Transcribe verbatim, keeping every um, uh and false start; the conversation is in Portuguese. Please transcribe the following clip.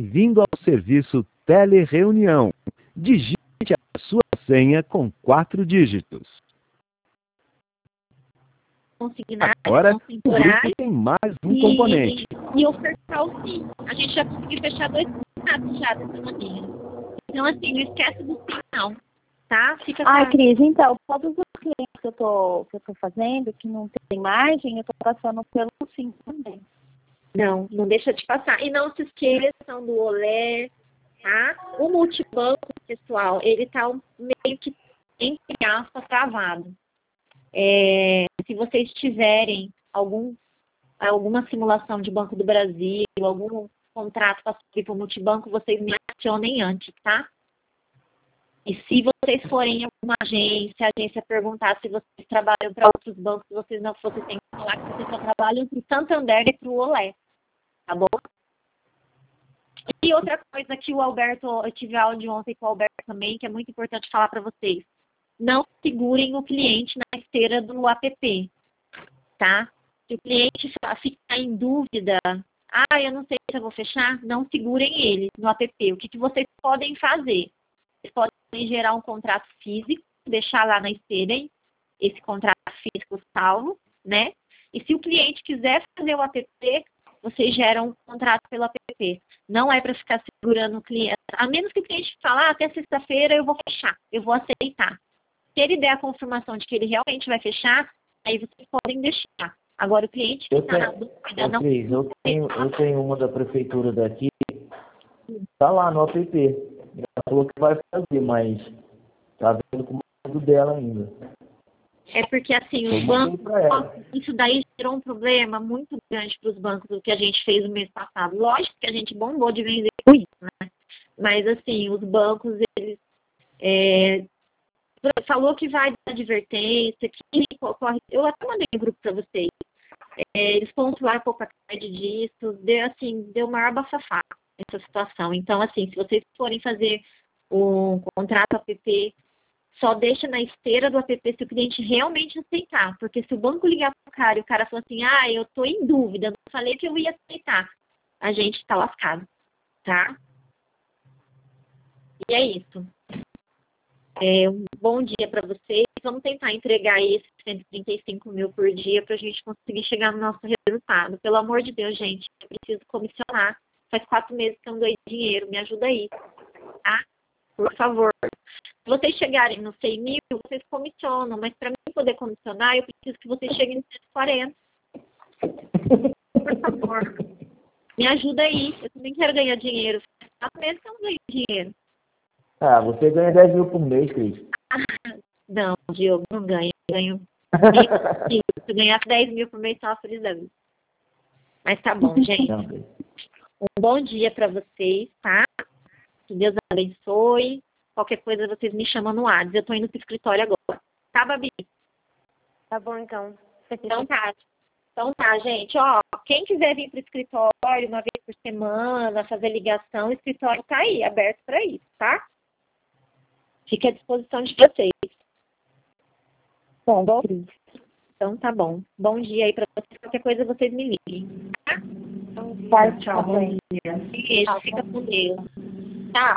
Bem-vindo ao serviço Telereunião. Digite a sua senha com quatro dígitos. Consignar, Agora, o configurar grupo tem mais um e, componente. e ofertar o sim. A gente já conseguiu fechar dois contratos já dessa maneira. Então, assim, não esquece do sim, não. Tá? Fica Ai, com... Cris, então, todos os clientes que eu tô, que eu tô fazendo, que não tem margem, eu tô passando pelo sim também. Não, não deixa de passar. E não se esqueçam do Olé, tá? O multibanco, pessoal, ele tá um, meio que, entre aspas, travado. É, se vocês tiverem algum, alguma simulação de Banco do Brasil, algum contrato para subir para o multibanco, vocês me acionem antes, tá? E se vocês forem em alguma agência, a agência perguntar se vocês trabalham para outros bancos, vocês não vocês têm que falar que vocês só trabalham para o Santander e para o Olé, tá bom? E outra coisa que o Alberto, eu tive áudio ontem com o Alberto também, que é muito importante falar para vocês. Não segurem o cliente na esteira do app, tá? Se o cliente ficar em dúvida, ah, eu não sei se eu vou fechar, não segurem ele no app. O que, que vocês podem fazer? Vocês podem gerar um contrato físico, deixar lá na esteira, hein? Esse contrato físico salvo, né? E se o cliente quiser fazer o app, vocês geram um contrato pelo app. Não é para ficar segurando o cliente. A menos que o cliente fale, ah, até sexta-feira eu vou fechar, eu vou aceitar. Se ele der a confirmação de que ele realmente vai fechar, aí vocês podem deixar. Agora, o cliente que está na dúvida não... Cris, eu tenho, eu tenho uma da prefeitura daqui, tá lá no app. Ela falou que vai fazer, mas tá vendo com o medo dela ainda. É porque, assim, os bancos... Isso daí gerou um problema muito grande para os bancos, o que a gente fez no mês passado. Lógico que a gente bombou de vender com isso, né? Mas, assim, os bancos, eles... É, falou que vai dar advertência, que corre. Eu até mandei um grupo para vocês. É, eles pontuaram pouco a crédito disso, deu assim, deu maior bafafá essa situação. Então, assim, se vocês forem fazer um contrato app, só deixa na esteira do app se o cliente realmente aceitar. Porque se o banco ligar para o cara e o cara falar assim, ah, eu tô em dúvida, não falei que eu ia aceitar, a gente está lascado, tá? E é isso. É, um bom dia para vocês. Vamos tentar entregar esses cento e trinta e cinco mil por dia para a gente conseguir chegar no nosso resultado. Pelo amor de Deus, gente, eu preciso comissionar. Faz quatro meses que eu não dou dinheiro. Me ajuda aí, tá? Por favor. Se vocês chegarem nos cem mil, vocês comissionam. Mas para mim poder comissionar, eu preciso que vocês cheguem nos cento e quarenta. Por favor. Me ajuda aí. Eu também quero ganhar dinheiro. Faz quatro meses que eu não ganho dinheiro. Ah, você ganha dez mil por mês, Cris. Não, Diogo, não ganho. Eu ganho. Se eu ganhasse dez mil por mês, estava feliz da vida. Mas tá bom, gente. Um bom dia para vocês, tá? Que Deus abençoe. Qualquer coisa, vocês me chamam no WhatsApp. Eu tô indo pro escritório agora. Tá, Babi? Tá bom, então. Então tá. Então tá, gente. Ó, quem quiser vir pro escritório uma vez por semana, fazer ligação, o escritório tá aí, aberto para isso, tá? Fica à disposição de vocês. Bom, bom. Então tá bom. Bom dia aí para vocês. Qualquer coisa vocês me liguem. Tá? Então, tchau, Bom dia. Beijo. Fica com Deus.